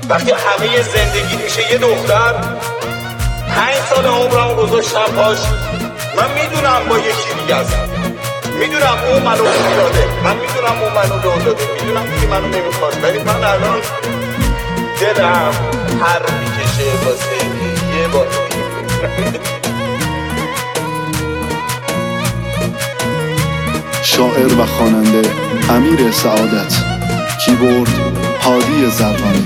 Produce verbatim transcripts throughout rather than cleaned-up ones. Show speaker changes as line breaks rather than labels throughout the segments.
وقتی همه زندگی میشه یه دختر، پنج سال عمرم گذاشتم پاش. من میدونم با یکی دیگه است، میدونم اون منو داده، من میدونم اون منو داده، میدونم که منو نمیخواد، ولی من الان دلم هر میکشه واسه یه بار.
شاعر و خواننده امیر سعادت، کیبورد هادی زرقانی.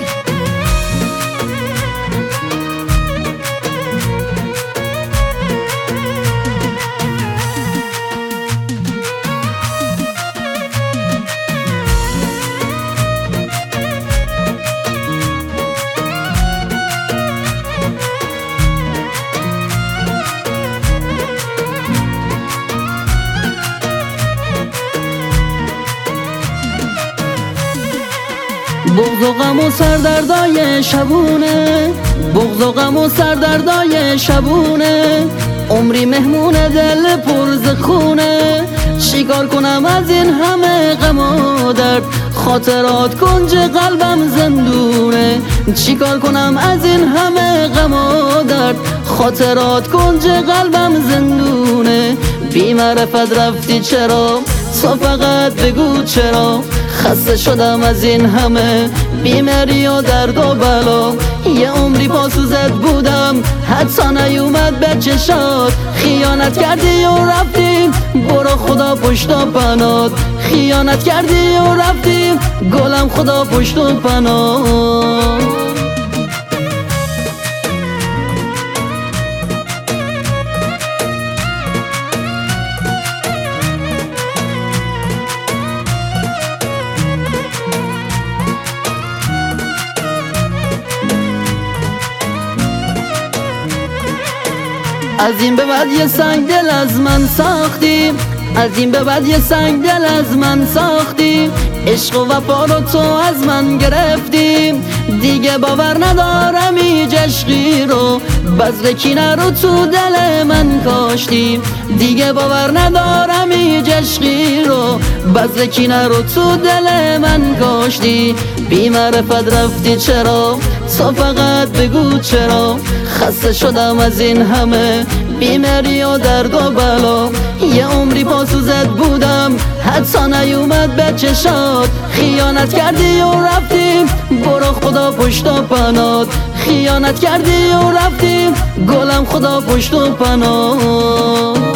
بغض و غم و سردردای شبونه، بغض و غم و سردردای شبونه، عمری مهمون دل پر ز خونه. چیکار کنم از این همه غم و درد، خاطرات کنج قلبم زندونه. چیکار کنم از این همه غم و درد، خاطرات کنج قلبم زندونه. بی معرفت رفتی چرا، تو فقط بگو چرا. خسته شدم از این همه بیماری و درد و بلا. یه عمری پاسوزت بودم حتی نیومد به چشات. خیانت کردی و رفتی، برو خدا پشت و پنات. خیانت کردی و رفتی، گلم خدا پشت و پنات. از این به بعد یه سنگ دل از من ساختی، از این به بعد یه سنگ دل از من ساختی. عشق و وفا رو تو از من گرفتی، دیگه باور ندارم هیچ عشقی رو. بذر کینه رو تو دل من کاشتی، دیگه باور ندارم هیچ عشقی رو. بذر کینه رو تو دل من کاشتی. بی معرفت رفتی چرا، تو فقط بگو چرا. خسته شدم از این همه بیماری و درد و بلا. یه عمری پاسوزت بودم حتی نیومد به چشات. خیانت کردی و رفتی، برو خدا پشت و پنات. خیانت کردی و رفتی، گلم خدا پشت و پنات.